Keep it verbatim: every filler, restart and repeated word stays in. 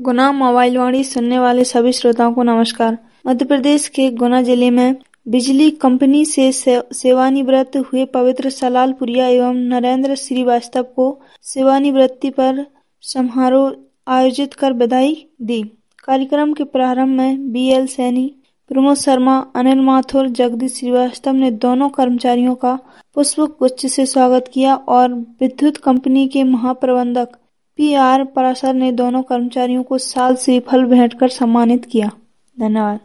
गुना mobile वाणी सुनने वाले सभी श्रोताओं को नमस्कार। मध्य प्रदेश के गुना जिले में बिजली कंपनी से, से सेवानिवृत्त हुए पवित्र सलाल पुरिया एवं नरेंद्र श्रीवास्तव को सेवानिवृत्ति पर समारोह आयोजित कर बधाई दी। कार्यक्रम के प्रारंभ में बी एल सैनी, प्रमोद शर्मा, अनिल माथुर, जगदीश श्रीवास्तव ने दोनों कर्मचारियों का पुष्प गुच्छ से स्वागत किया और विद्युत कंपनी के महाप्रबंधक पी आर पराशर ने दोनों कर्मचारियों को साल श्रीफल भेंट कर सम्मानित किया। धन्यवाद।